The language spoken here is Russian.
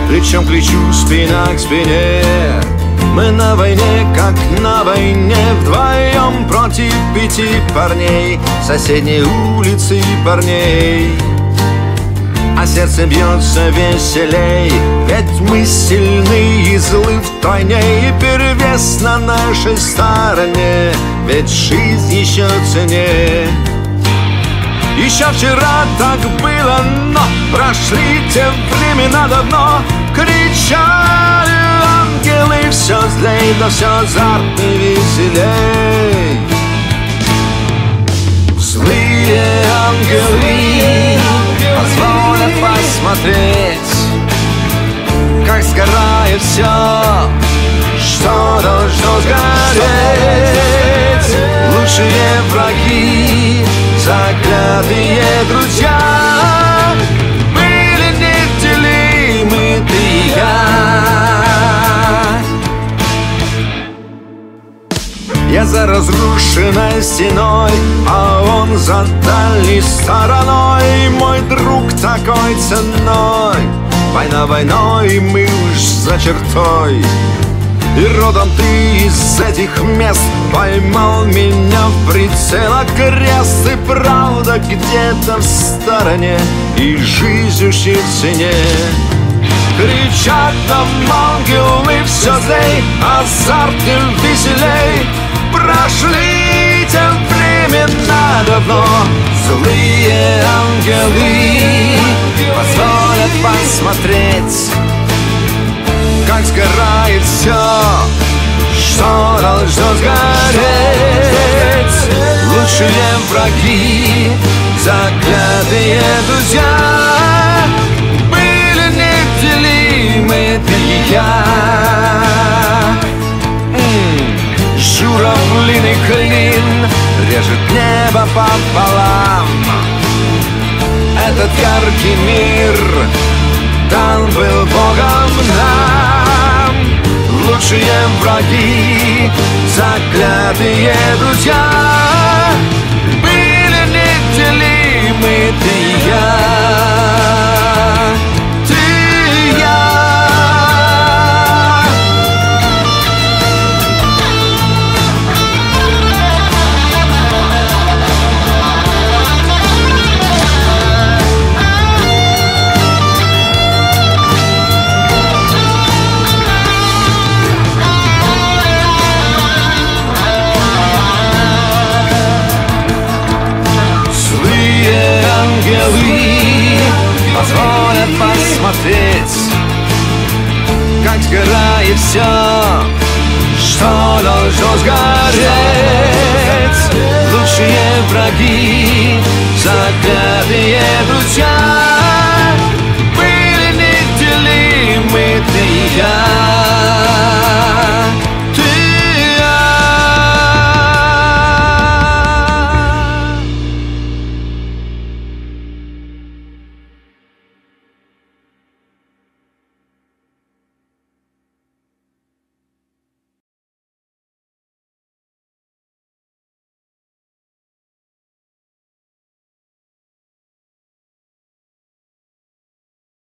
плечом к плечу, спина к спине. Мы на войне, как на войне, вдвоем против 5 парней, соседней улицы парней. А сердце бьется веселей, ведь мы сильны и злы вдвойне, и перевес на нашей стороне, ведь жизнь еще ценнее. Еще вчера так было, но прошли те времена давно. Кричали ангелы, все злей, да все азартнее, веселей. Злые ангелы позволят посмотреть, как сгорает все, что должно сгореть. Лучшие враги, заклятые друзья, были неделимы ты и я. Я за разрушенной стеной, а он за дальней стороной. Мой друг такой ценной, война войной, мы уж за чертой. И родом ты из этих мест, поймал меня в прицел крест. И правда где-то в стороне, и жизнь уж и в цене. Кричат нам ангелы, все злей, азартнее, веселей. Прошли те времена давно. Злые ангелы позволят посмотреть, как сгорает все, что должно сгореть. Лучшие враги, заклятые друзья, были неделимы ты и я. Журавлиный клин режет небо пополам. Этот яркий мир дан был Богом нам. Лучшие враги, заклятые друзья, были неделимы ты и я. Ты и я. Позволят посмотреть, как сгорает все, что должно сгореть. Лучшие враги, заклятые друзья,